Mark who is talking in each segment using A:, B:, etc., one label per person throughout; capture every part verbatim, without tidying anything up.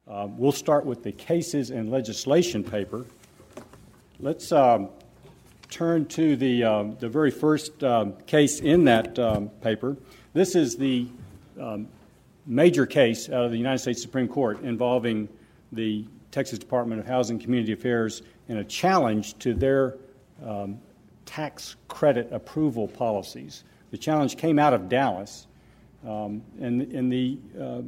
A: Uh, we'll start with the cases and legislation paper. Let's um, turn to the uh, the very first um, case in that um, paper. This is the um, major case out of the United States Supreme Court involving the Texas Department of Housing and Community Affairs and a challenge to their um, tax credit approval policies. The challenge came out of Dallas, um, and, and the, uh, uh,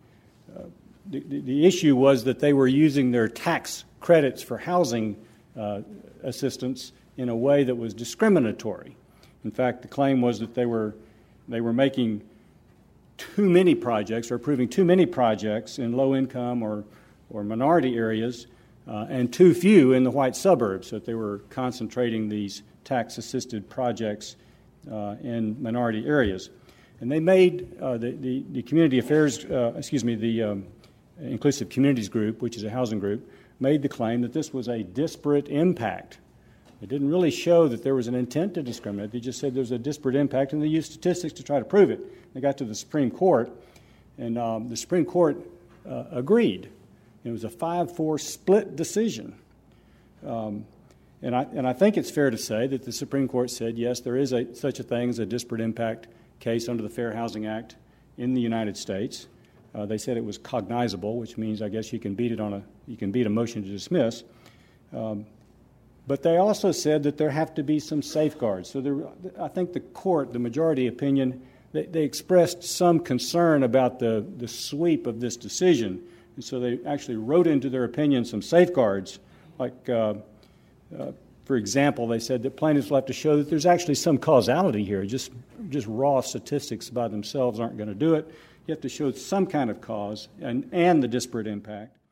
A: the the issue was that they were using their tax credits for housing uh, assistance in a way that was discriminatory. In fact, the claim was that they were they were making too many projects or approving too many projects in low-income or or minority areas, uh, and too few in the white suburbs, that they were concentrating these tax-assisted projects uh, in minority areas. And they made, uh, the, the, the Community Affairs, uh, excuse me, the um, Inclusive Communities Group, which is a housing group, made the claim that this was a disparate impact. It didn't really show that there was an intent to discriminate. They just said there was a disparate impact, and they used statistics to try to prove it. They got to the Supreme Court, and um, the Supreme Court uh, agreed. It was a five four split decision. Um, and, I, and I think it's fair to say that the Supreme Court said, yes, there is a, such a thing as a disparate impact case under the Fair Housing Act in the United States. Uh, they said it was cognizable, which means I guess you can beat it on a you can beat a motion to dismiss. Um, but they also said that there have to be some safeguards. So there, I think the court, the majority opinion, they, they expressed some concern about the, the sweep of this decision. And so they actually wrote into their opinion some safeguards, like, uh, uh, for example, they said that plaintiffs will have to show that there's actually some causality here. Just, just raw statistics by themselves aren't going to do it. You have to show some kind of cause and, and the disparate impact.